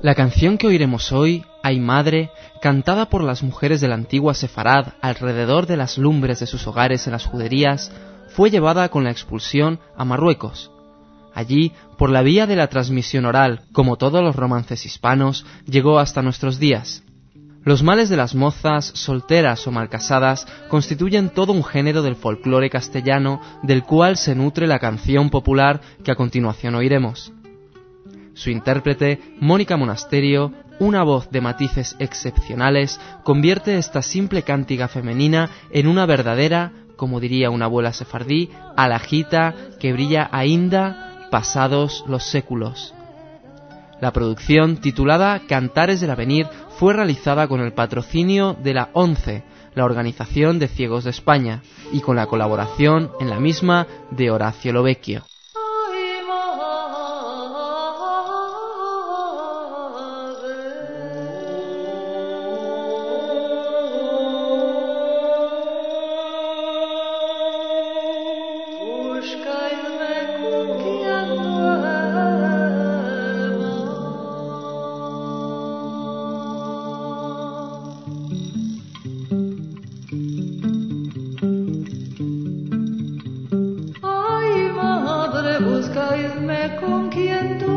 La canción que oiremos hoy, Ay Madre, cantada por las mujeres de la antigua Sefarad alrededor de las lumbres de sus hogares en las juderías, fue llevada con la expulsión a Marruecos. Allí, por la vía de la transmisión oral, como todos los romances hispanos, llegó hasta nuestros días. Los males de las mozas, solteras o malcasadas, constituyen todo un género del folclore castellano del cual se nutre la canción popular que a continuación oiremos. Su intérprete, Mónica Monasterio, una voz de matices excepcionales, convierte esta simple cántiga femenina en una verdadera, como diría una abuela sefardí, alajita que brilla ainda pasados los séculos. La producción, titulada Cantares del Avenir, fue realizada con el patrocinio de la ONCE, la Organización de Ciegos de España, y con la colaboración en la misma de Horacio Lovecchio. Buscadme con quien tú